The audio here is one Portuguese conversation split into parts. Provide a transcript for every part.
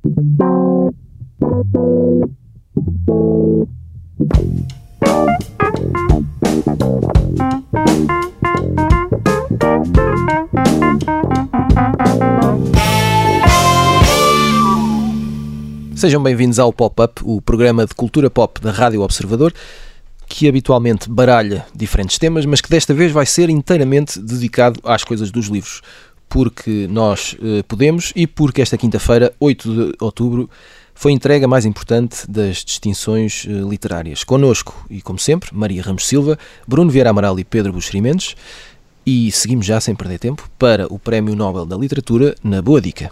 Sejam bem-vindos ao Pop-Up, o programa de cultura pop da Rádio Observador, que habitualmente baralha diferentes temas, mas que desta vez vai ser inteiramente dedicado às coisas dos livros, porque nós podemos e porque esta quinta-feira, 8 de outubro, foi entregue a mais importante das distinções literárias. Connosco, e como sempre, Maria Ramos Silva, Bruno Vieira Amaral e Pedro Buxeri Mendes, e seguimos já sem perder tempo para o Prémio Nobel da Literatura na Boa Dica.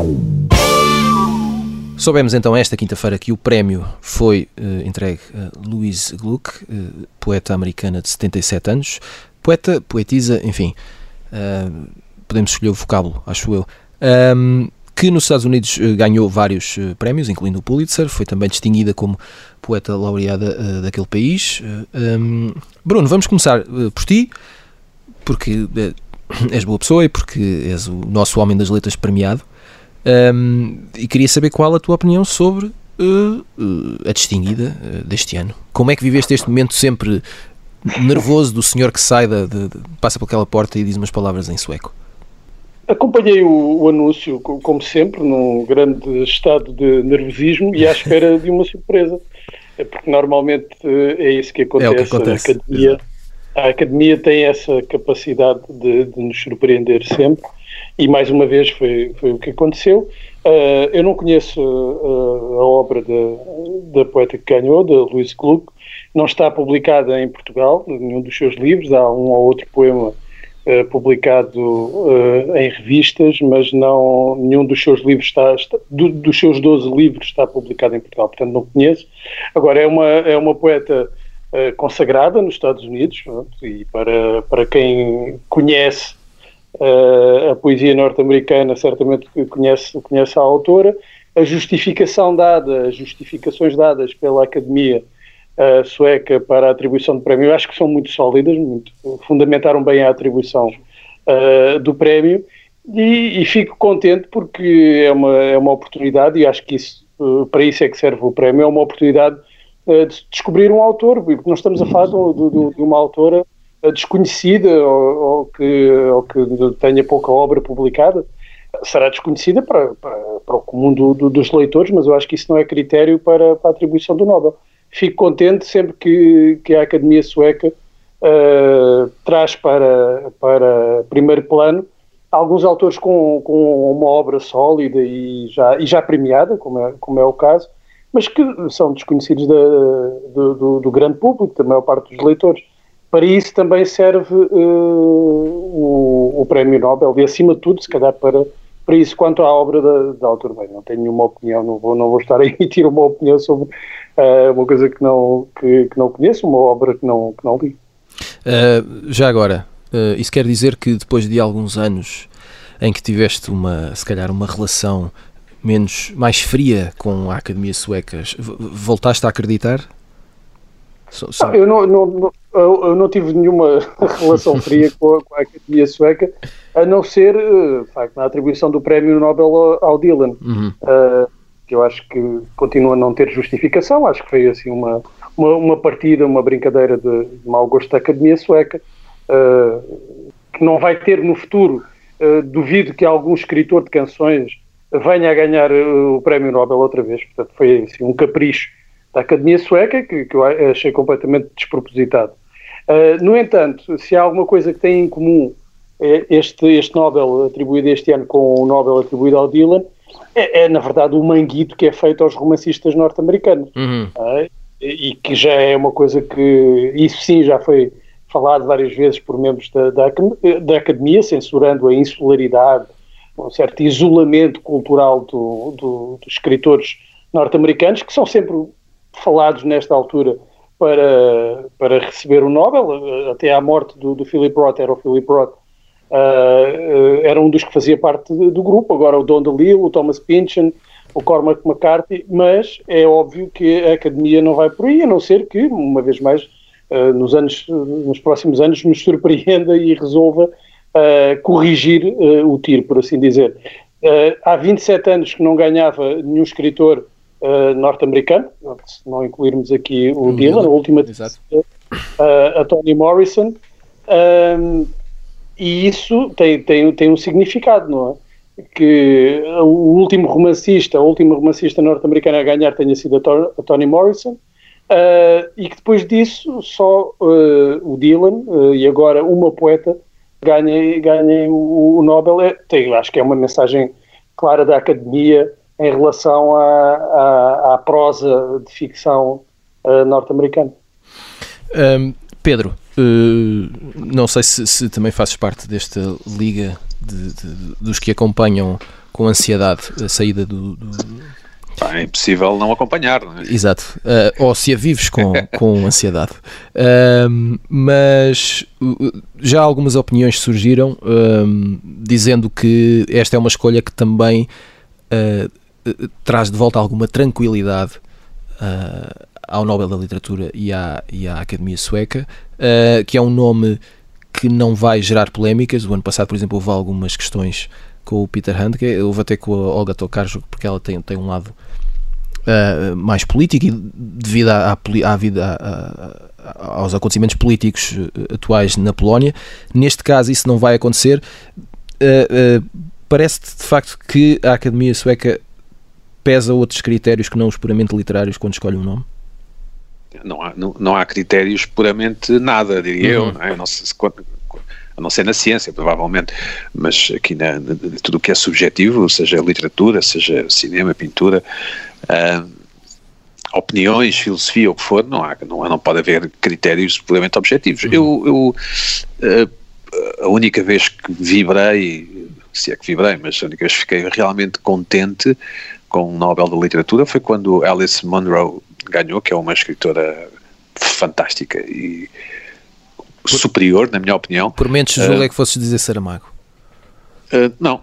Soubemos então esta quinta-feira que o prémio foi entregue a Louise Gluck, poeta americana de 77 anos, poetisa, enfim, podemos escolher o vocábulo, acho eu, que nos Estados Unidos ganhou vários prémios, incluindo o Pulitzer, foi também distinguida como poeta laureada daquele país. Bruno, vamos começar por ti, porque és boa pessoa e porque és o nosso homem das letras premiado. E queria saber qual a tua opinião sobre a distinguida deste ano. Como é que viveste este momento sempre nervoso do senhor que sai, passa por aquela porta e diz umas palavras em sueco? Acompanhei o anúncio, como sempre, num grande estado de nervosismo e à espera de uma surpresa. Porque normalmente é isso que acontece. É o que acontece. A Academia tem essa capacidade de nos surpreender sempre. E mais uma vez foi o que aconteceu. Eu não conheço a obra da poeta que ganhou, da Louise Gluck. Não está publicada em Portugal, nenhum dos seus livros. Há um ou outro poema publicado em revistas, mas não, nenhum dos seus livros dos seus 12 livros está publicado em Portugal, portanto não conheço. Agora é uma poeta consagrada nos Estados Unidos, e para quem conhece a poesia norte-americana, certamente conhece a autora. As justificações dadas pela Academia sueca para a atribuição do prémio, eu acho que são muito sólidas, fundamentaram bem a atribuição do prémio, e fico contente porque é uma oportunidade, e acho que para isso é que serve o prémio, é uma oportunidade de descobrir um autor, porque nós estamos a falar de uma autora desconhecida ou que tenha pouca obra publicada. Será desconhecida para o comum dos leitores, mas eu acho que isso não é critério para a atribuição do Nobel. Fico contente sempre que a Academia Sueca traz para primeiro plano alguns autores com uma obra sólida e já premiada, como é o caso, mas que são desconhecidos do grande público, da maior parte dos leitores. Para isso também serve o Prémio Nobel, e acima de tudo, se calhar para isso, quanto à obra da autora. Bem, não tenho nenhuma opinião, não vou estar a emitir uma opinião sobre uma coisa que não conheço, uma obra que não li. Já agora, isso quer dizer que depois de alguns anos em que tiveste se calhar uma relação mais fria com a Academia Sueca, voltaste a acreditar? Eu não tive nenhuma relação fria com a Academia Sueca, a não ser, de facto, na atribuição do Prémio Nobel ao Dylan, que eu acho que continua a não ter justificação. Acho que foi assim uma partida, uma brincadeira de mau gosto da Academia Sueca, que não vai ter no futuro. Duvido que algum escritor de canções venha a ganhar o Prémio Nobel outra vez. Portanto, foi assim, um capricho da Academia Sueca que eu achei completamente despropositado. No entanto, se há alguma coisa que tem em comum este Nobel atribuído este ano com o Nobel atribuído ao Dylan, é na verdade o manguito que é feito aos romancistas norte-americanos. E que já é uma coisa que, isso sim, já foi falado várias vezes por membros da Academia, censurando a insularidade, um certo isolamento cultural dos escritores norte-americanos, que são sempre falados nesta altura para receber o Nobel. Até à morte do Philip Roth, era o Philip Roth, era um dos que fazia parte do grupo. Agora o Don DeLillo, o Thomas Pynchon, o Cormac McCarthy, mas é óbvio que a Academia não vai por aí, a não ser que, uma vez mais, nos próximos anos nos surpreenda e resolva corrigir o tiro, por assim dizer. Há 27 anos que não ganhava nenhum escritor norte-americano, se não incluirmos aqui o Dylan, a última a Toni Morrison, e isso tem um significado, não é? Que a última romancista norte-americana a ganhar tenha sido a Toni Morrison, e que depois disso só o Dylan e agora uma poeta ganhem o Nobel. Acho que é uma mensagem clara da Academia em relação à prosa de ficção norte-americana. Pedro, não sei se também fazes parte desta liga dos que acompanham com ansiedade a saída do... É impossível não acompanhar, não é? Exato, ou se a vives com ansiedade. Mas já algumas opiniões surgiram dizendo que esta é uma escolha que também traz de volta alguma tranquilidade ao Nobel da Literatura e à Academia Sueca, que é um nome que não vai gerar polémicas. O ano passado, por exemplo, houve algumas questões com o Peter Handke, houve até com a Olga Tokarczuk, porque ela tem um lado mais político, e devido aos acontecimentos políticos atuais na Polónia. Neste caso isso não vai acontecer. Parece-te de facto que a Academia Sueca pesa outros critérios que não os puramente literários quando escolhe um nome? Não há critérios puramente nada, diria eu, não é? A não ser na ciência, provavelmente, mas aqui tudo o que é subjetivo, seja literatura, seja cinema, pintura, opiniões, filosofia, o que for, não pode haver critérios puramente objetivos. A única vez que vibrei, se é que vibrei, mas a única vez que fiquei realmente contente com o Nobel da Literatura foi quando Alice Munro ganhou, que é uma escritora fantástica e superior, na minha opinião. Por menos julguei que fosses dizer Saramago. Não.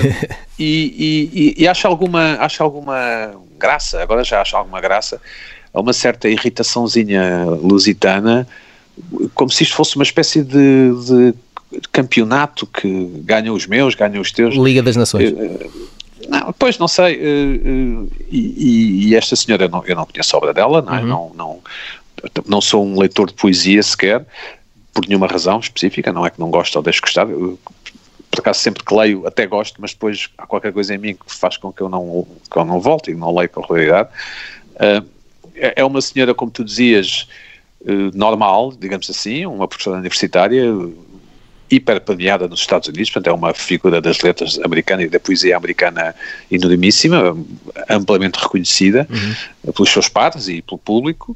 E acho alguma graça, agora já acho alguma graça, a uma certa irritaçãozinha lusitana, como se isto fosse uma espécie de campeonato que ganham os meus, ganham os teus. Liga das Nações. Não, pois, não sei. E esta senhora, eu não conheço a obra dela, não é? Não sou um leitor de poesia sequer, por nenhuma razão específica, não é que não gosto ou deixo gostar. Por acaso sempre que leio até gosto, mas depois há qualquer coisa em mim que faz com que eu não volte e não leio com regularidade. É uma senhora, como tu dizias, normal, digamos assim, uma professora universitária, hiper premiada nos Estados Unidos, portanto é uma figura das letras americanas e da poesia americana enormíssima, amplamente reconhecida pelos seus pares e pelo público.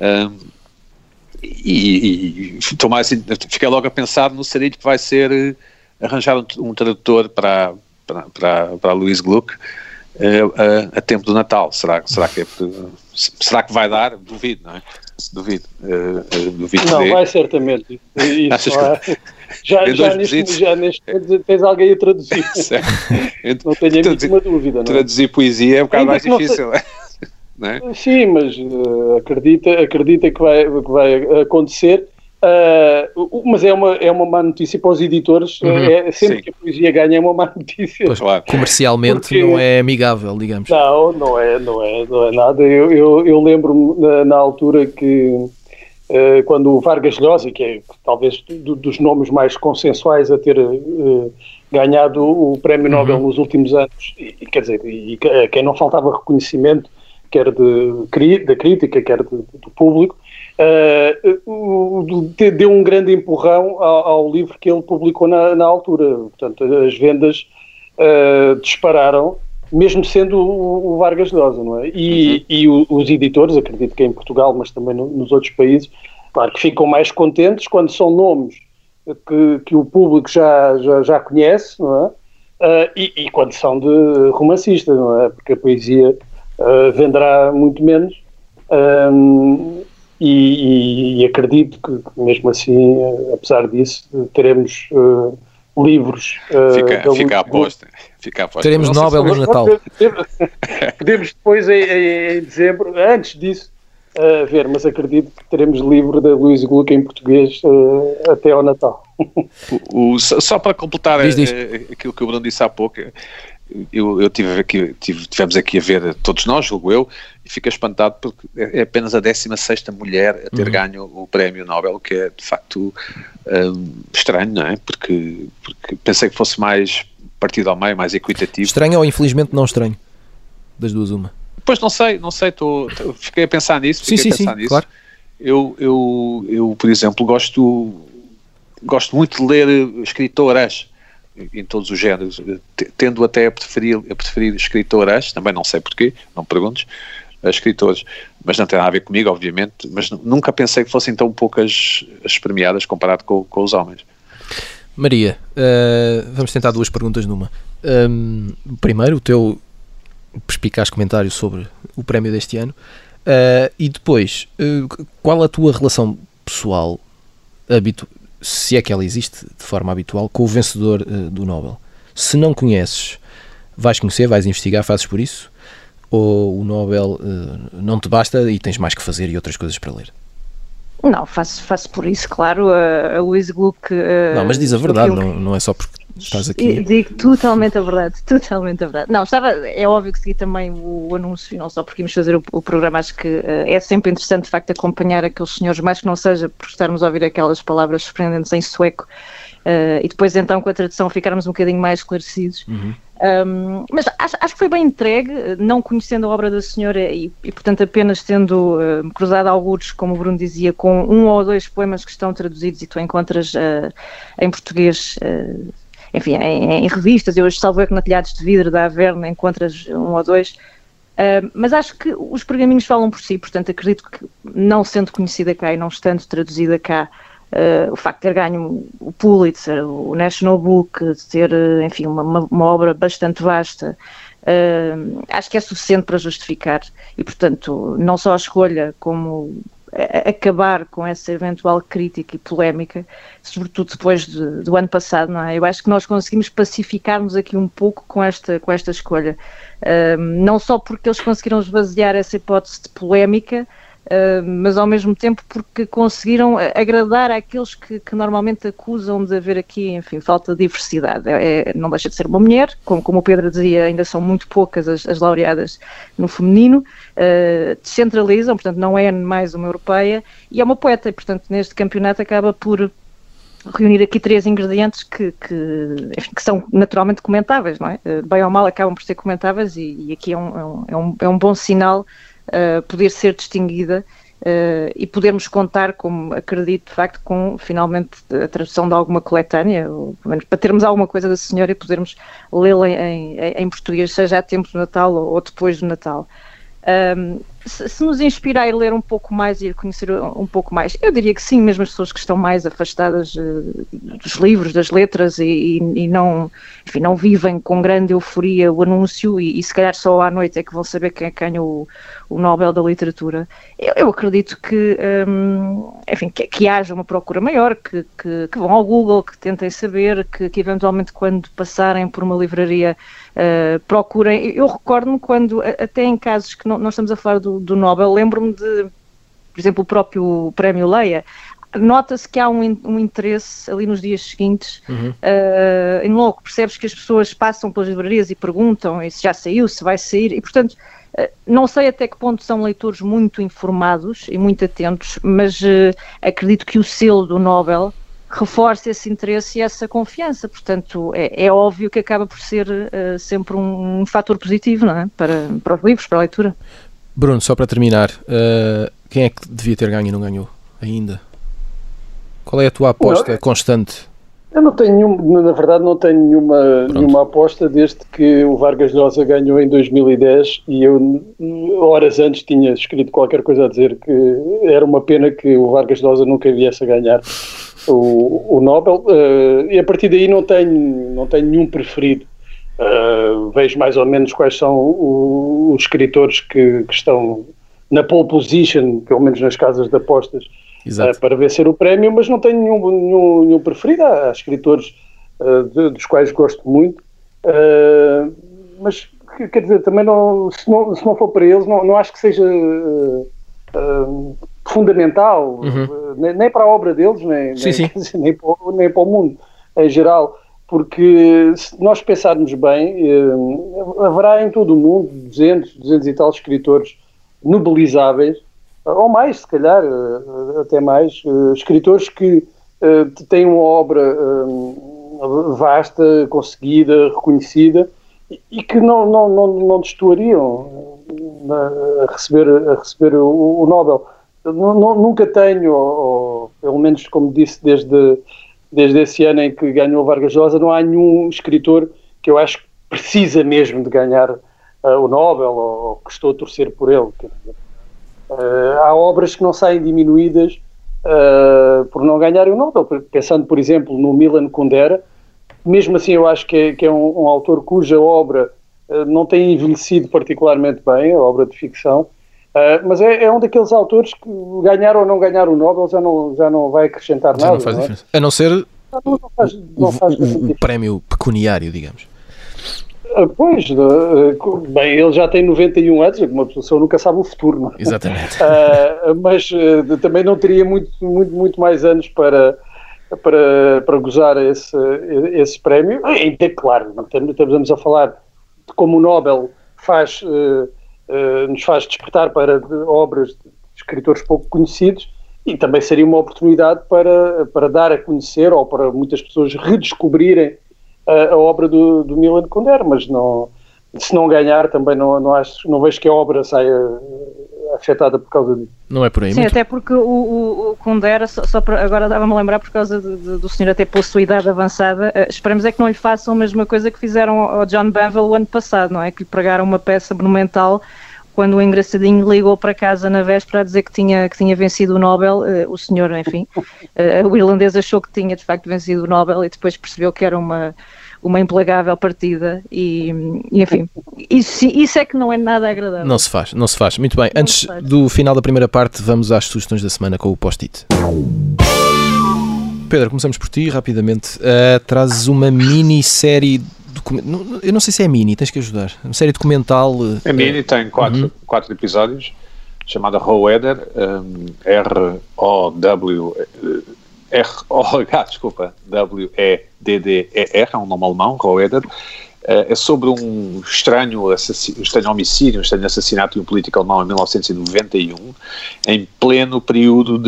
E fiquei logo a pensar no sarilho que vai ser arranjar um tradutor para a Louise Gluck a tempo do Natal. Será que vai dar? Duvido, não é? Duvido. Não, vai certamente. Isso já neste tens alguém a traduzir. Não tenho nenhuma dúvida. Traduzir poesia é um bocado mais difícil. Não é? Sim, mas acredita que vai acontecer. Mas é uma má notícia para os editores. Sempre que a poesia ganha é uma má notícia. Pois, claro. Comercialmente porque não é amigável, digamos. Não é nada. Eu lembro-me na altura que quando o Vargas Llosa, que é talvez dos nomes mais consensuais a ter ganhado o Prémio Nobel nos últimos anos, quer dizer, a quem não faltava reconhecimento, quer da crítica, quer do público, deu um grande empurrão ao livro que ele publicou na altura. Portanto, as vendas dispararam, mesmo sendo o Vargas Llosa, não é? E os editores, acredito que em Portugal, mas também nos outros países, claro que ficam mais contentes quando são nomes que o público já conhece, não é? E quando são de romancistas, não é? Porque a poesia venderá muito menos. E acredito que mesmo assim, apesar disso, teremos livros. Fica a aposta. Teremos Nobel no Natal. Podemos depois, em dezembro, antes disso, ver, mas acredito que teremos livro da Louise Gluck em português até ao Natal. Só para completar aquilo que o Bruno disse há pouco, eu tivemos aqui a ver, todos nós, julgo eu, e fico espantado porque é apenas a 16ª mulher a ter ganho o prémio Nobel, que é de facto estranho, não é? Porque pensei que fosse mais partido ao meio, mais equitativo. Estranho ou infelizmente não estranho? Das duas uma. Pois não sei, fiquei a pensar nisso. Sim, claro. Eu, por exemplo, gosto muito de ler escritoras em todos os géneros, tendo até a preferir escritoras, também não sei porquê, não me perguntes, escritores, mas não tem nada a ver comigo, obviamente, mas nunca pensei que fossem tão poucas as premiadas comparado com os homens. Maria, vamos tentar duas perguntas numa. Primeiro, o teu perspicaz comentário sobre o prémio deste ano, e depois, qual a tua relação pessoal, se é que ela existe de forma habitual, com o vencedor do Nobel? Se não conheces, vais conhecer, vais investigar, fazes por isso? Ou o Nobel não te basta e tens mais que fazer e outras coisas para ler? Não, faço por isso, claro. A Louise Gluck... não, mas diz a verdade, não é só porque estás aqui. Digo totalmente a verdade. Não, é óbvio que segui também o anúncio, não só porque íamos fazer o programa, acho que é sempre interessante, de facto, acompanhar aqueles senhores, mais que não seja por estarmos a ouvir aquelas palavras surpreendentes em sueco, e depois então com a tradução ficarmos um bocadinho mais esclarecidos. Mas acho que foi bem entregue, não conhecendo a obra da senhora e portanto apenas tendo cruzado algures, como o Bruno dizia, com um ou dois poemas que estão traduzidos e tu encontras em português, enfim, em revistas. Eu hoje salvo que na Telhados de Vidro da Averna encontras um ou dois, mas acho que os pergaminhos falam por si, portanto acredito que, não sendo conhecida cá e não estando traduzida cá, o facto de ter ganho o Pulitzer, o National Book, de ter, enfim, uma obra bastante vasta, acho que é suficiente para justificar, e portanto não só a escolha, como acabar com essa eventual crítica e polémica, sobretudo depois do ano passado, não é? Eu acho que nós conseguimos pacificar-nos aqui um pouco com esta escolha, não só porque eles conseguiram esvaziar essa hipótese de polémica, mas ao mesmo tempo porque conseguiram agradar àqueles que normalmente acusam de haver aqui, enfim, falta de diversidade. Não deixa de ser uma mulher, como o Pedro dizia, ainda são muito poucas as laureadas no feminino, descentralizam, portanto não é mais uma europeia, e é uma poeta, e portanto neste campeonato acaba por reunir aqui três ingredientes que são naturalmente comentáveis, não é? Bem ou mal acabam por ser comentáveis, e aqui é um bom sinal poder ser distinguida, e podermos contar, como acredito de facto, com finalmente a tradução de alguma coletânea, ou pelo menos para termos alguma coisa da senhora e podermos lê-la em português, seja a tempo do Natal ou depois do Natal. Se nos inspira a ir ler um pouco mais e a conhecer um pouco mais, eu diria que sim, mesmo as pessoas que estão mais afastadas dos livros, das letras e não, enfim, não vivem com grande euforia o anúncio e se calhar só à noite é que vão saber quem ganhou o Nobel da Literatura. Eu acredito que, enfim, que haja uma procura maior, que vão ao Google, que tentem saber, que eventualmente quando passarem por uma livraria procurem. Eu recordo-me quando, até em casos que não estamos a falar do Nobel, lembro-me de, por exemplo, o próprio Prémio Leia, nota-se que há um interesse ali nos dias seguintes, e logo percebes que as pessoas passam pelas livrarias e perguntam se já saiu, se vai sair, e portanto não sei até que ponto são leitores muito informados e muito atentos, mas acredito que o selo do Nobel reforça esse interesse e essa confiança, portanto é óbvio que acaba por ser sempre um fator positivo, não é? Para os livros, para a leitura. Bruno, só para terminar, quem é que devia ter ganho e não ganhou ainda? Qual é a tua aposta constante? Eu não tenho na verdade não tenho nenhuma aposta desde que o Vargas Llosa ganhou em 2010 e eu horas antes tinha escrito qualquer coisa a dizer que era uma pena que o Vargas Llosa nunca viesse a ganhar o Nobel, e a partir daí não tenho nenhum preferido. Vejo mais ou menos quais são os escritores que estão na pole position, pelo menos nas casas de apostas, para vencer o prémio, mas não tenho nenhum preferido. Há escritores dos quais gosto muito, mas quer dizer, também se não for para eles, não acho que seja fundamental, nem para a obra deles, nem para o mundo em geral. porque se nós pensarmos bem, haverá em todo o mundo 200 e tal escritores nobelizáveis, ou mais, se calhar, até mais, escritores que têm uma obra vasta, conseguida, reconhecida, e que não destoariam a receber o Nobel. Nunca tenho, ou pelo menos como disse desde esse ano em que ganhou Vargas Llosa, não há nenhum escritor que eu acho que precisa mesmo de ganhar o Nobel, ou que estou a torcer por ele. Há obras que não saem diminuídas por não ganharem o Nobel. Pensando, por exemplo, no Milan Kundera, mesmo assim eu acho que é um autor cuja obra não tem envelhecido particularmente bem, a obra de ficção, mas é um daqueles autores que ganhar ou não ganhar o Nobel já não vai acrescentar nada. Não faz diferença. A não ser o prémio pecuniário, digamos. Pois, bem, ele já tem 91 anos, uma pessoa nunca sabe o futuro, não é? Exatamente. Mas também não teria muito mais anos para gozar esse prémio. Ainda, claro, estamos a falar de como o Nobel nos faz despertar para obras de escritores pouco conhecidos, e também seria uma oportunidade para dar a conhecer, ou para muitas pessoas redescobrirem a obra do Milan Kundera, mas se não ganhar também não vejo que a obra saia afetada por causa disso. Não é por aí. Sim, até porque o Kundera, agora estava-me a lembrar por causa do senhor até pela sua idade avançada, esperemos é que não lhe façam a mesma coisa que fizeram ao John Banville o ano passado, não é? Que lhe pregaram uma peça monumental quando o engraçadinho ligou para casa na véspera a dizer que tinha vencido o Nobel. O senhor, enfim, o irlandês achou que tinha de facto vencido o Nobel e depois percebeu que era uma implagável partida e enfim, isso é que não é nada agradável. Não se faz. Muito bem, antes do final da primeira parte, vamos às sugestões da semana com o post-it. Pedro, começamos por ti, rapidamente. Trazes uma minissérie, eu não sei se é mini, tens que ajudar. Uma série documental. É mini, tem 4 episódios, chamada Rohwedder, W-E-D-D-E-R, é um nome alemão, Rohwedder. É sobre um estranho homicídio, um estranho assassinato de um político alemão em 1991, em pleno período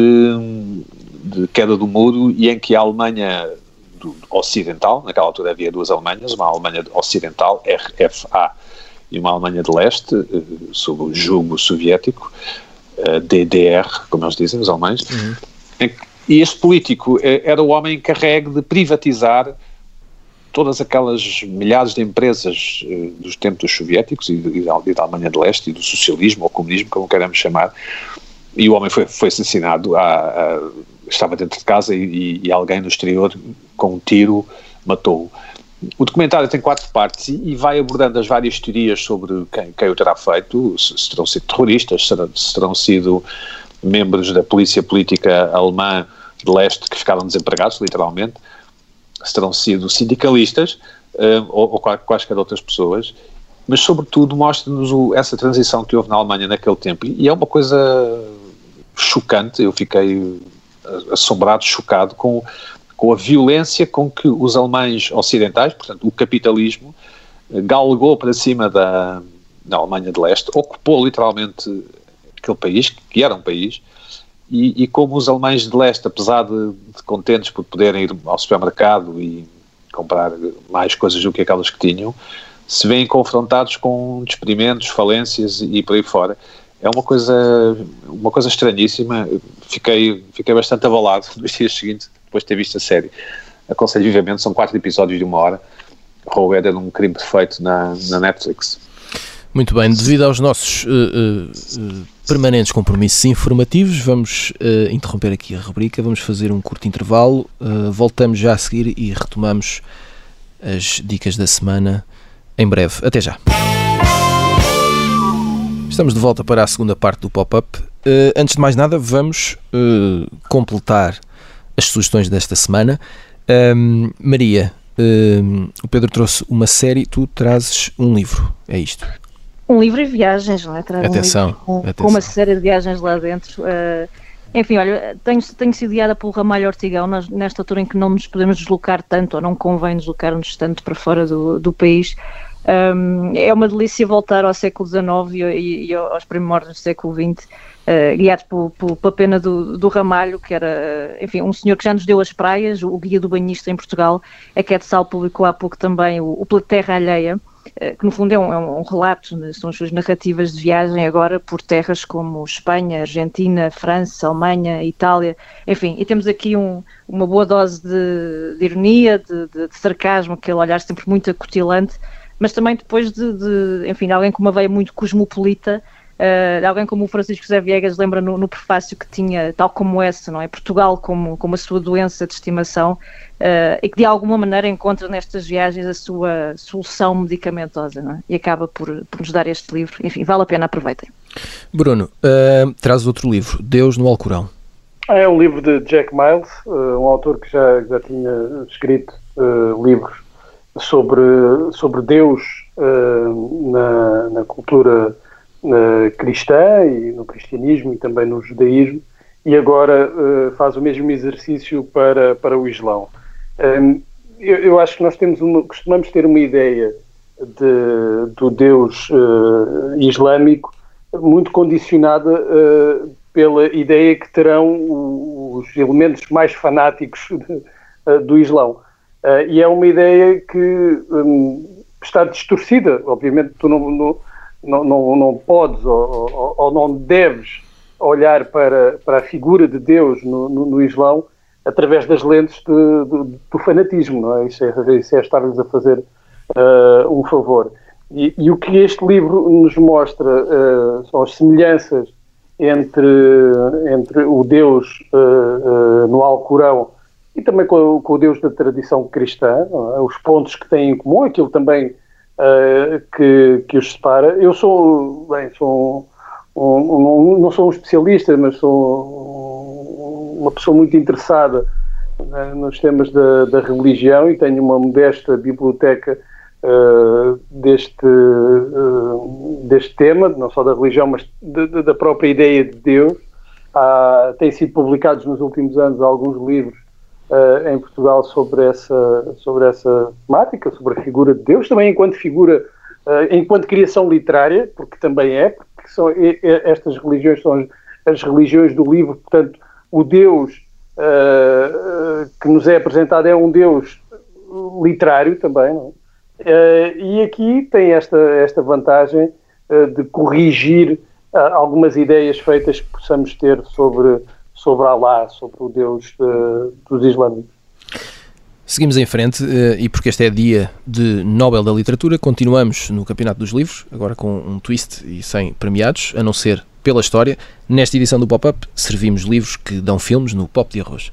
de queda do muro, e em que a Alemanha ocidental, naquela altura havia duas Alemanhas, uma Alemanha ocidental, RFA, e uma Alemanha de leste, sob o jugo soviético, DDR, como eles dizem, os alemães. E este político era o homem encarregue de privatizar todas aquelas milhares de empresas dos tempos soviéticos e da Alemanha de leste, e do socialismo ou comunismo, como queremos chamar. E o homem foi assassinado, estava dentro de casa e alguém no exterior, com um tiro, matou-o. O documentário tem 4 partes e vai abordando as várias teorias sobre quem o terá feito, se terão sido terroristas, se terão sido membros da polícia política alemã de leste que ficaram desempregados, literalmente, se terão sido sindicalistas ou quaisquer outras pessoas, mas sobretudo mostra-nos essa transição que houve na Alemanha naquele tempo, e é uma coisa chocante. Eu fiquei assombrado, chocado com a violência com que os alemães ocidentais, portanto o capitalismo, galgou para cima da Alemanha de leste, ocupou literalmente aquele país, que era um país, e como os alemães de leste, apesar de contentes por poderem ir ao supermercado e comprar mais coisas do que aquelas que tinham, se veem confrontados com despedimentos, falências e por aí fora. É uma coisa estranhíssima. Fiquei bastante abalado nos dias seguintes, depois de ter visto a série. Aconselho vivamente, são 4 episódios de 1 hora. Rohwedder, um crime perfeito na Netflix. Muito bem, devido aos nossos permanentes compromissos informativos, vamos interromper aqui a rubrica, vamos fazer um curto intervalo, voltamos já a seguir e retomamos as dicas da semana em breve. Até já. Estamos de volta para a segunda parte do Pop-Up. Antes de mais nada, vamos completar as sugestões desta semana. Maria, o Pedro trouxe uma série, tu trazes um livro, é isto? Um livro e viagens, não é? Atenção, com uma série de viagens lá dentro. Enfim, olha, tenho sido guiada pelo Ramalho Ortigão nesta altura em que não nos podemos deslocar tanto, ou não convém deslocar-nos tanto para fora do país. É uma delícia voltar ao século XIX e aos primórdios do século XX, guiados pela pena do Ramalho, que era, enfim, um senhor que já nos deu as praias, o guia do banhista em Portugal. A Quetzal publicou há pouco também o Pela Terra Alheia, que no fundo é um relato, são as suas narrativas de viagem agora por terras como Espanha, Argentina, França, Alemanha, Itália, enfim, e temos aqui uma boa dose de ironia, de sarcasmo, aquele olhar sempre muito acutilante, mas também depois enfim, de alguém com uma veia muito cosmopolita, alguém como o Francisco José Viegas lembra no prefácio que tinha, tal como essa, não é? Portugal como a sua doença de estimação, e que de alguma maneira encontra nestas viagens a sua solução medicamentosa, não é? E acaba por nos dar este livro. Enfim, vale a pena, aproveitem. Bruno, traz outro livro, Deus no Alcorão. É um livro de Jack Miles, um autor que já tinha escrito livros sobre Deus na cultura cristã e no cristianismo e também no judaísmo, e agora faz o mesmo exercício para o Islão. Eu acho que nós costumamos ter uma ideia do Deus islâmico muito condicionada pela ideia que terão os elementos mais fanáticos do Islão. E é uma ideia que está distorcida. Obviamente tu não podes ou não deves olhar para a figura de Deus no Islão através das lentes do fanatismo, não é? Isso é estar-lhes a fazer um favor. E o que este livro nos mostra são as semelhanças entre o Deus no Alcorão e também com o Deus da tradição cristã, não é? Os pontos que têm em comum, aquilo também que os separa. Eu não sou um especialista, mas sou uma pessoa muito interessada nos temas da religião e tenho uma modesta biblioteca deste tema, não só da religião, mas da própria ideia de Deus. Têm sido publicados nos últimos anos alguns livros em Portugal sobre essa temática, sobre a figura de Deus, também enquanto figura, enquanto criação literária, porque também porque estas religiões são as religiões do livro. Portanto, o Deus que nos é apresentado é um Deus literário também, não é? E aqui tem esta vantagem de corrigir algumas ideias feitas que possamos ter sobre Alá, sobre o Deus dos islâmicos. Seguimos em frente, e porque este é dia de Nobel da Literatura, continuamos no Campeonato dos Livros, agora com um twist e sem premiados, a não ser pela história. Nesta edição do Pop-Up, servimos livros que dão filmes no Pop de Arroz.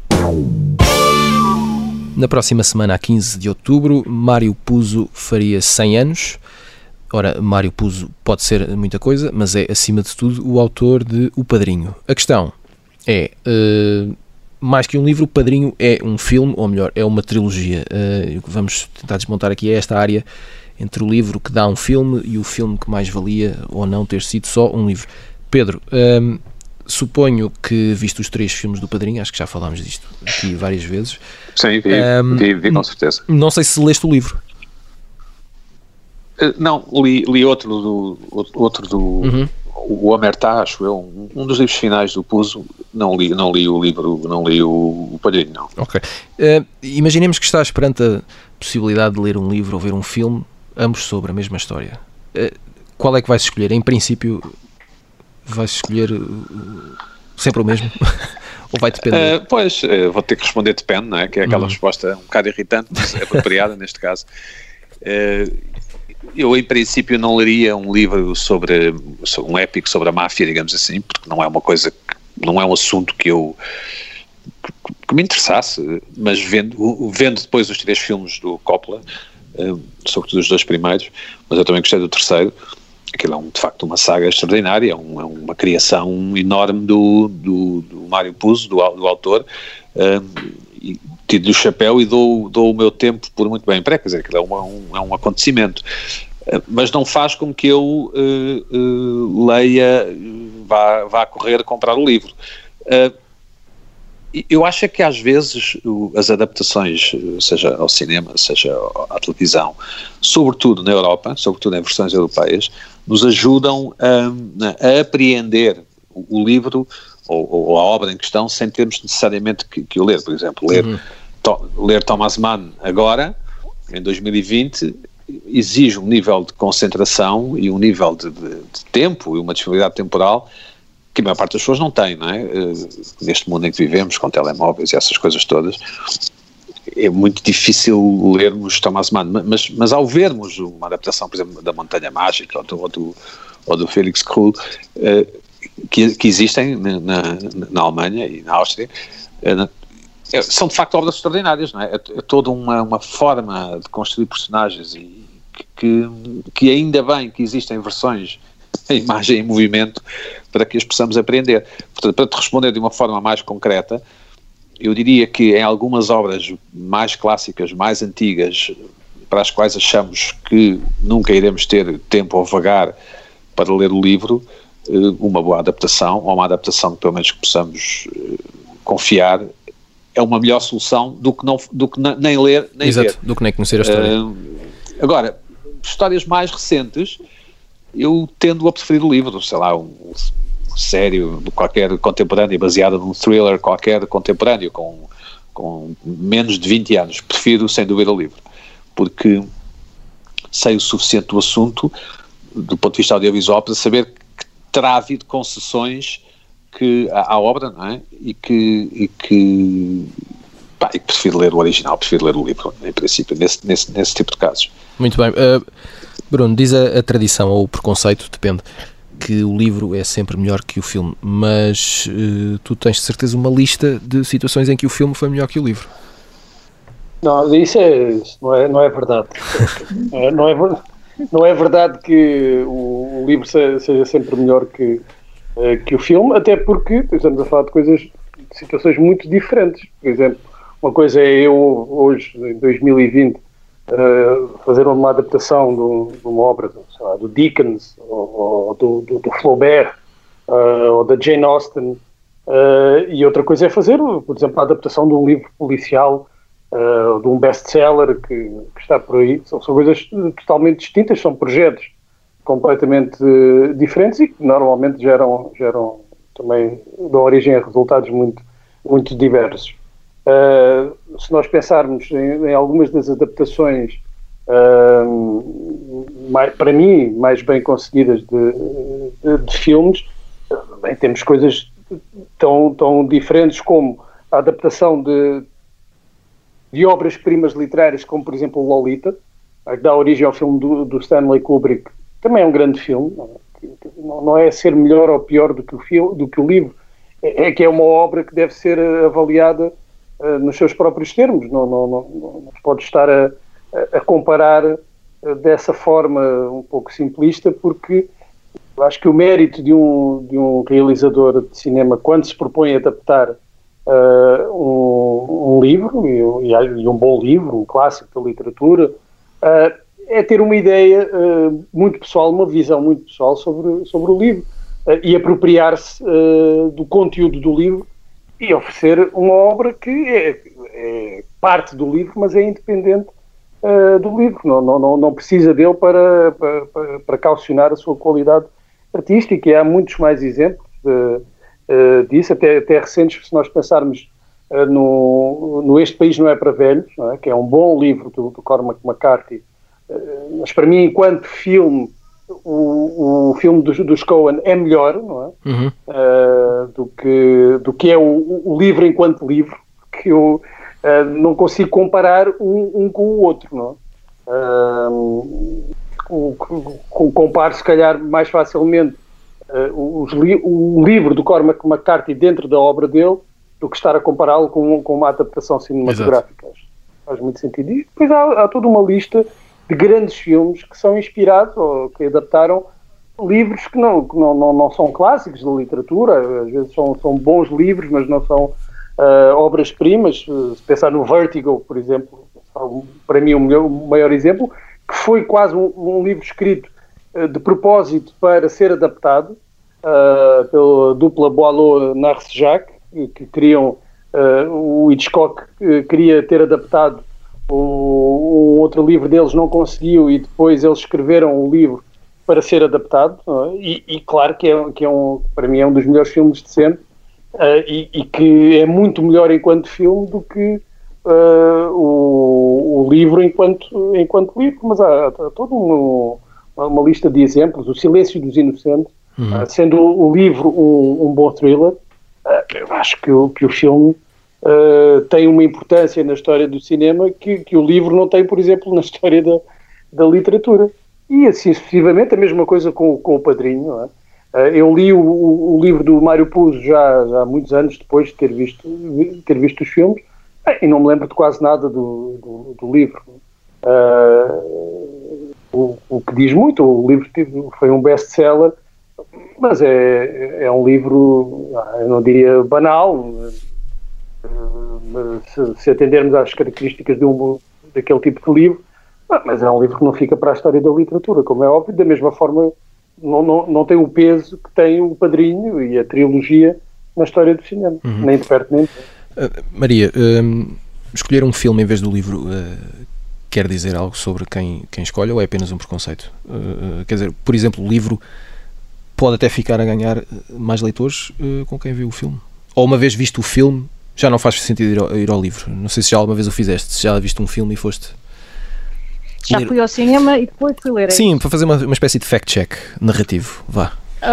Na próxima semana, a 15 de outubro, Mário Puzo faria 100 anos. Ora, Mário Puzo pode ser muita coisa, mas é, acima de tudo, o autor de O Padrinho. A questão é, mais que um livro, O Padrinho é um filme, ou melhor, é uma trilogia. Vamos tentar desmontar aqui esta área entre o livro que dá um filme e o filme que mais valia ou não ter sido só um livro. Pedro, suponho que viste os 3 filmes do Padrinho, acho que já falámos disto aqui várias vezes. Sim, vi com certeza. Não sei se leste o livro. Não, li outro do Uhum. O Omertá, acho eu, um dos livros finais do Puzo. Não li o livro, não li o Padrinho, não. Ok. Imaginemos que estás perante a possibilidade de ler um livro ou ver um filme, ambos sobre a mesma história. Qual é que vais escolher? Em princípio, vais escolher sempre o mesmo? Ou vai depender? Vou ter que responder depende, não é? Que é aquela resposta um bocado irritante, mas é apropriada neste caso. Eu, em princípio, não leria um livro sobre um épico sobre a máfia, digamos assim, porque não é uma coisa, não é um assunto que me interessasse, mas vendo depois os 3 filmes do Coppola, sobretudo os 2 primeiros, mas eu também gostei do terceiro. Aquilo é de facto uma saga extraordinária, é uma criação enorme do Mário Puzo, do autor, e tiro-lhe o chapéu e dou o meu tempo por muito bem emprego, quer dizer, aquilo é um acontecimento, mas não faz com que eu leia, vá correr comprar o livro. Eu acho que às vezes as adaptações, seja ao cinema, seja à televisão, sobretudo na Europa, sobretudo em versões europeias, nos ajudam a apreender o livro ou a obra em questão sem termos necessariamente que o ler. Por exemplo, ler Thomas Mann agora, em 2020, exige um nível de concentração e um nível de tempo e uma disponibilidade temporal que a maior parte das pessoas não tem, não é? Neste mundo em que vivemos, com telemóveis e essas coisas todas, é muito difícil lermos Thomas Mann, mas ao vermos uma adaptação, por exemplo, da Montanha Mágica ou do Felix Krull, que existem na Alemanha e na Áustria, são de facto obras extraordinárias, não é? É toda uma forma de construir personagens e que ainda bem que existem versões a imagem em movimento para que as possamos aprender. Portanto, para te responder de uma forma mais concreta, eu diria que em algumas obras mais clássicas, mais antigas, para as quais achamos que nunca iremos ter tempo ou vagar para ler o livro, uma boa adaptação, ou uma adaptação que pelo menos que possamos confiar, é uma melhor solução do que nem ler, nem Exato, ver. do que nem conhecer a história. Agora, histórias mais recentes, eu tendo a preferir o livro, sei lá, um sério qualquer contemporâneo, baseado num thriller qualquer contemporâneo, com menos de 20 anos. Prefiro, sem dúvida, o livro, porque sei o suficiente do assunto, do ponto de vista audiovisual, para saber que terá havido concessões à obra, não é? E que prefiro ler o original, prefiro ler o livro, em princípio, nesse tipo de casos. Muito bem. Bruno, diz a tradição ou o preconceito, depende, que o livro é sempre melhor que o filme, mas tu tens de certeza uma lista de situações em que o filme foi melhor que o livro. Não, isso não é verdade. Não é verdade que o livro seja sempre melhor que o filme, até porque estamos a falar de situações muito diferentes. Por exemplo, uma coisa é eu hoje, em 2020, fazer uma adaptação de uma obra, sei lá, do Dickens ou do Flaubert ou da Jane Austen, e outra coisa é fazer, por exemplo, a adaptação de um livro policial, de um best-seller que está por aí. São coisas totalmente distintas, são projetos completamente diferentes e que normalmente geram também, dão origem a resultados muito, muito diversos. Se nós pensarmos em algumas das adaptações, para mim, mais bem conseguidas de filmes, bem, temos coisas tão diferentes como a adaptação de obras-primas literárias, como por exemplo Lolita, que dá origem ao filme do Stanley Kubrick. Também é um grande filme, não é ser melhor ou pior do que o livro, é que é uma obra que deve ser avaliada nos seus próprios termos. Não se pode estar a comparar dessa forma um pouco simplista, porque eu acho que o mérito de um realizador de cinema, quando se propõe a adaptar um livro, e um bom livro, um clássico da literatura, é ter uma ideia muito pessoal, uma visão muito pessoal sobre o livro, e apropriar-se do conteúdo do livro e oferecer uma obra que é parte do livro, mas é independente do livro. Não precisa dele para calcionar a sua qualidade artística, e há muitos mais exemplos disso, até recentes. Se nós pensarmos no Este País Não É Para Velhos, não é? Que é um bom livro do Cormac McCarthy, mas para mim, enquanto filme, o filme dos Coen é melhor, não é? Uhum. Do que é o livro enquanto livro, que eu não consigo comparar um com o outro, não é? Comparo, se calhar, mais facilmente o livro do Cormac McCarthy dentro da obra dele do que estar a compará-lo com uma adaptação cinematográfica. Faz muito sentido. E depois há toda uma lista de grandes filmes que são inspirados ou que adaptaram livros que não são clássicos da literatura. Às vezes são bons livros, mas não são obras-primas. Se pensar no Vertigo, por exemplo, para mim o maior exemplo, que foi quase um livro escrito de propósito para ser adaptado pela dupla Boileau-Narcejac, que queriam o Hitchcock queria ter adaptado um outro livro deles, não conseguiu, e depois eles escreveram o livro para ser adaptado, e claro que para mim é um dos melhores filmes de sempre, e que é muito melhor enquanto filme do que o livro enquanto livro, mas há toda uma lista de exemplos. O Silêncio dos Inocentes, sendo o livro um bom thriller, eu acho que o filme tem uma importância na história do cinema que o livro não tem, por exemplo, na história da literatura. E assim sucessivamente, a mesma coisa com o Padrinho, não é? Eu li o livro do Mário Puzo já há muitos anos depois de ter visto os filmes, e não me lembro de quase nada do livro. O que diz muito, o livro foi um best-seller, mas é um livro, eu não diria banal, se atendermos às características daquele tipo de livro, mas é um livro que não fica para a história da literatura, como é óbvio. Da mesma forma, não tem o peso que tem o Padrinho e a trilogia na história do cinema, nem de perto nem de perto. Maria, escolher um filme em vez do livro quer dizer algo sobre quem escolhe, ou é apenas um preconceito? Quer dizer, por exemplo, o livro pode até ficar a ganhar mais leitores com quem viu o filme, ou uma vez visto o filme já não faz sentido ir ao livro. Não sei se já alguma vez o fizeste, se já viste um filme e foste... Já fui ao cinema e depois fui ler. Sim, para fazer uma espécie de fact-check narrativo, vá.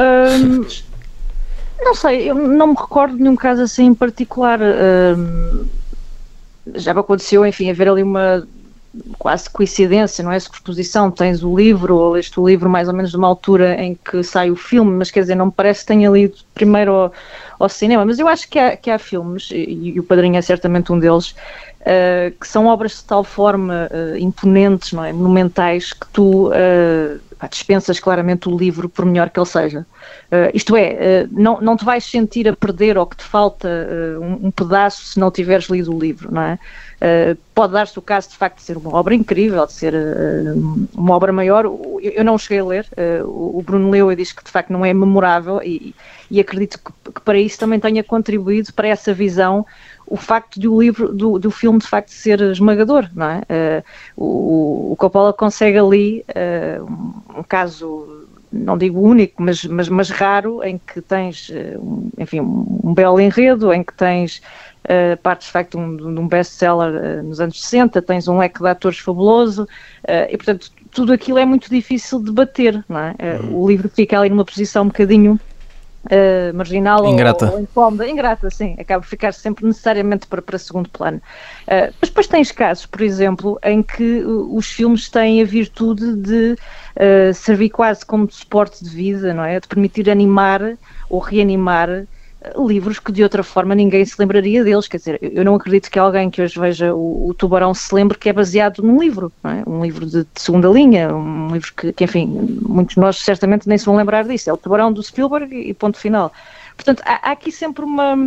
Não sei, eu não me recordo de nenhum caso assim em particular. Já me aconteceu, enfim, haver ali uma quase coincidência, não é? Superposição, tens o livro, ou leste o livro mais ou menos numa altura em que sai o filme, mas quer dizer, não me parece que tenha lido primeiro ao cinema, mas eu acho que há filmes, e o Padrinho é certamente um deles, que são obras de tal forma imponentes, não é? Monumentais, que tu dispensas claramente o livro por melhor que ele seja. Isto é, não te vais sentir a perder ou que te falta um pedaço se não tiveres lido o livro, não é? Pode dar-se o caso de facto de ser uma obra incrível, de ser uma obra maior. Eu não cheguei a ler, o Bruno leu e diz que de facto não é memorável, e acredito que para isso também tenha contribuído para essa visão o facto de o livro, do filme de facto ser esmagador, não é? O Coppola consegue ali um caso, não digo único, mas raro, em que tens, enfim, um belo enredo, em que tens partes de facto de um best-seller nos anos 60, tens um leque de atores fabuloso, e portanto tudo aquilo é muito difícil de bater, não é? O livro fica ali numa posição um bocadinho marginal ingrata. ou incómoda, ingrata, sim, acaba por ficar sempre necessariamente para segundo plano. Mas depois tens casos, por exemplo, em que os filmes têm a virtude de servir quase como suporte de vida, não é? De permitir animar ou reanimar livros que de outra forma ninguém se lembraria deles. Quer dizer, eu não acredito que alguém que hoje veja o Tubarão se lembre que é baseado num livro, não é? Um livro de segunda linha, um livro que enfim, muitos de nós certamente nem se vão lembrar disso. É o Tubarão do Spielberg e ponto final. Portanto, há aqui sempre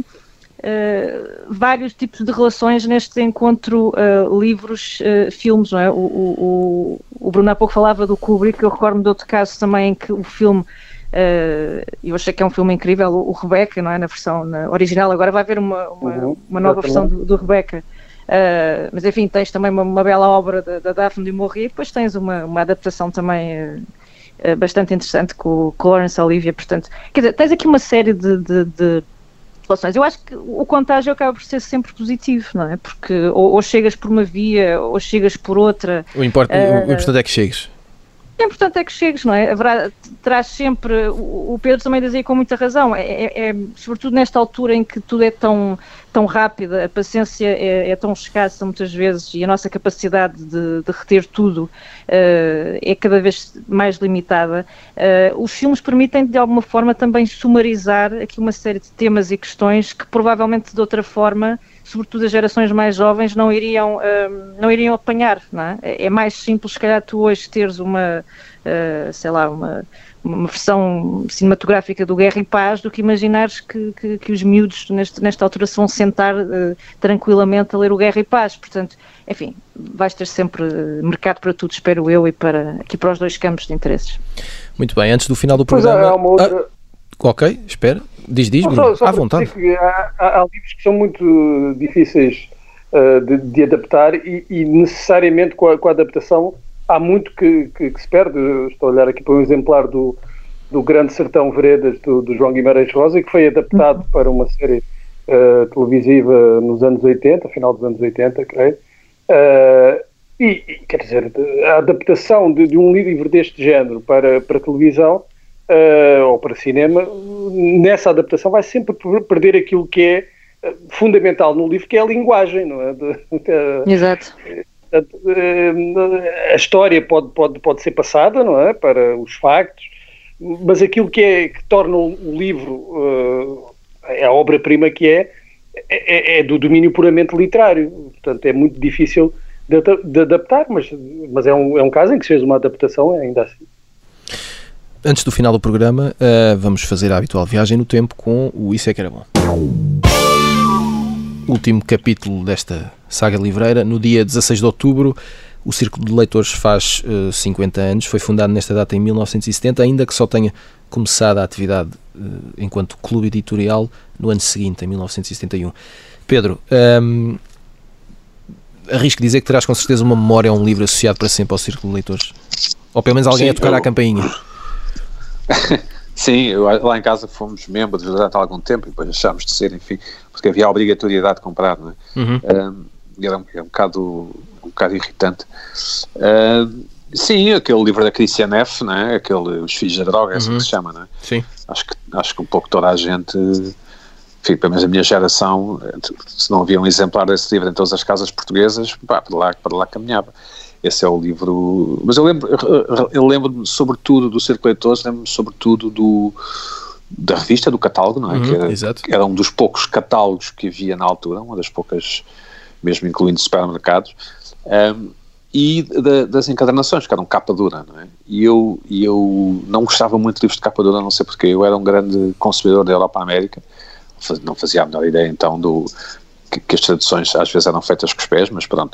vários tipos de relações neste encontro livros-filmes, não é? O Bruno há pouco falava do Kubrick, eu recordo-me de outro caso também em que o filme, eu achei que é um filme incrível, o Rebecca, não é? Na versão original, agora vai haver uma nova versão do Rebecca, mas enfim, tens também uma bela obra da Daphne du Maurier, e depois tens uma adaptação também bastante interessante com Laurence Olivier. Portanto, quer dizer, tens aqui uma série de relações. Eu acho que o contágio acaba por ser sempre positivo, não é? Porque ou chegas por uma via ou chegas por outra. O importante é que chegues. O importante é que chegues, não é? Traz sempre, o Pedro também dizia com muita razão, sobretudo nesta altura em que tudo é tão rápido, a paciência é tão escassa muitas vezes, e a nossa capacidade de reter tudo é cada vez mais limitada. Os filmes permitem de alguma forma também sumarizar aqui uma série de temas e questões que provavelmente de outra forma, sobretudo as gerações mais jovens, não iriam apanhar, não é? É mais simples, se calhar, tu hoje teres uma versão cinematográfica do Guerra e Paz do que imaginares que os miúdos nesta altura se vão sentar tranquilamente a ler o Guerra e Paz. Portanto, enfim, vais ter sempre mercado para tudo, espero eu, e aqui para os dois campos de interesses. Muito bem, antes do final do programa... Pois uma outra... Ok, espera. Diz, Bruno, à vontade. Há livros que são muito difíceis de adaptar e necessariamente com a adaptação há muito que se perde. Estou a olhar aqui para um exemplar do Grande Sertão Veredas do João Guimarães Rosa, que foi adaptado para uma série televisiva nos anos 80, final dos anos 80, creio. E quer dizer, a adaptação de um livro deste género para televisão ou para cinema, nessa adaptação vai sempre perder aquilo que é fundamental no livro, que é a linguagem, não é? Exato. A história pode ser passada, não é? Para os factos, mas aquilo que torna o livro a obra-prima que é do domínio puramente literário. Portanto, é muito difícil de adaptar, mas é um caso em que se fez uma adaptação ainda assim. Antes do final do programa, vamos fazer a habitual viagem no tempo com o Isso é que era bom. Último capítulo desta saga livreira. No dia 16 de outubro, o Círculo de Leitores faz 50 anos. Foi fundado nesta data em 1970, ainda que só tenha começado a atividade enquanto clube editorial no ano seguinte, em 1971. Pedro, arrisco dizer que terás com certeza uma memória ou um livro associado para sempre ao Círculo de Leitores. Ou pelo menos alguém a tocar à campainha. Sim, lá em casa fomos membros durante algum tempo e depois deixámos de ser, enfim, porque havia a obrigatoriedade de comprar, não é? Uhum. Era um bocado irritante. Sim, aquele livro da Christian F., não é? Os Filhos da Droga, é assim que se chama, não é? Sim. Acho que um pouco toda a gente, enfim, pelo menos a minha geração, se não havia um exemplar desse livro em todas as casas portuguesas, para lá caminhava. Esse é o livro, mas eu lembro-me sobretudo do Círculo de Leitores, lembro-me sobretudo da revista, do catálogo, não é? Que era um dos poucos catálogos que havia na altura, uma das poucas, mesmo incluindo supermercados, e das encadernações, que eram capa dura, não é? E eu não gostava muito de livros de capa dura, não sei porque, eu era um grande consumidor da Europa-América, não fazia a menor ideia então que as traduções às vezes eram feitas com os pés, mas pronto.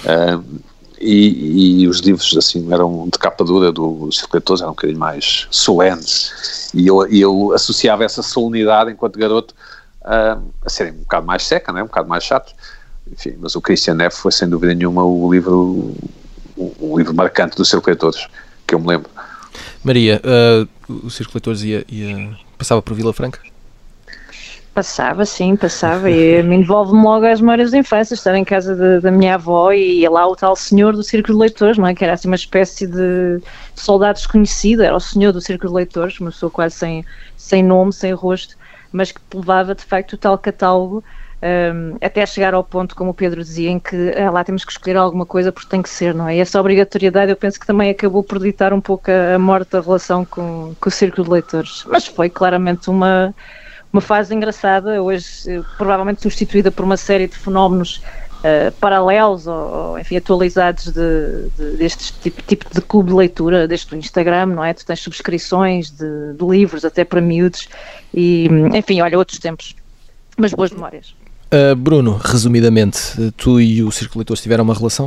E os livros assim eram de capa dura do Círculo de Leitores, eram um bocadinho mais solenes, e eu associava essa solenidade enquanto garoto a serem um bocado mais seca, né? Um bocado mais chato, enfim, mas o Christian F. foi sem dúvida nenhuma o livro marcante do Círculo de Leitores, que eu me lembro. Maria, o Círculo de Leitores passava por Vila Franca? Passava, e me envolve-me logo às memórias da infância, estar em casa da minha avó e ia lá o tal senhor do Círculo de Leitores, não é? Que era assim uma espécie de soldado desconhecido, era o senhor do Círculo de Leitores, uma pessoa quase sem nome, sem rosto, mas que levava de facto o tal catálogo, até chegar ao ponto, como o Pedro dizia, em que lá temos que escolher alguma coisa porque tem que ser, não é? E essa obrigatoriedade eu penso que também acabou por ditar um pouco a morte da relação com o Círculo de Leitores, mas foi claramente uma fase engraçada, hoje provavelmente substituída por uma série de fenómenos paralelos ou enfim, atualizados deste tipo de clube de leitura, deste Instagram, não é? Tu tens subscrições de livros até para miúdos e, enfim, olha, outros tempos, mas boas memórias. Bruno, resumidamente, tu e o Círculo de Leitores tiveram uma relação?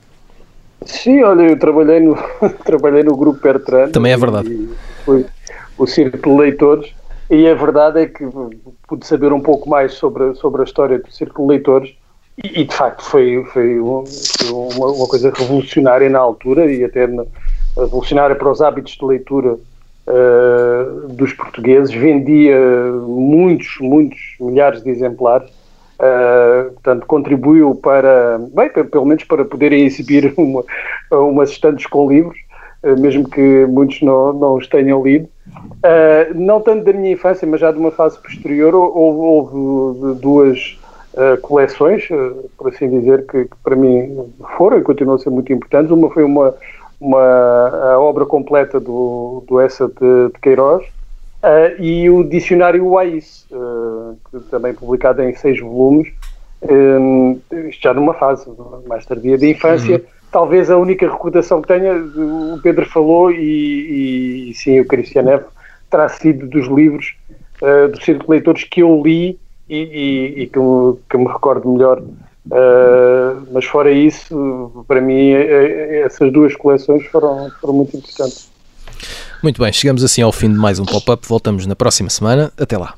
Sim, olha, eu trabalhei no Grupo Bertrand. Também é verdade. Foi o Círculo de Leitores. E a verdade é que pude saber um pouco mais sobre a história do Círculo de Leitores e de facto foi uma coisa revolucionária na altura e até revolucionária para os hábitos de leitura dos portugueses. Vendia muitos milhares de exemplares, portanto contribuiu pelo menos para poderem exibir umas estantes com livros, mesmo que muitos não os tenham lido. Não tanto da minha infância, mas já de uma fase posterior, houve duas coleções, por assim dizer, que para mim foram e continuam a ser muito importantes. Uma foi a obra completa do Essa de Queiroz e o Dicionário UAIS, que também publicado em 6 volumes, isto já numa fase mais tardia de infância. Talvez a única recordação que tenha, o Pedro falou, e sim, o Christian F. terá sido dos livros do Círculo de Leitores que eu li e que me recordo melhor. Mas fora isso, para mim, essas duas coleções foram muito importantes. Muito bem, chegamos assim ao fim de mais um Pop-Up. Voltamos na próxima semana. Até lá.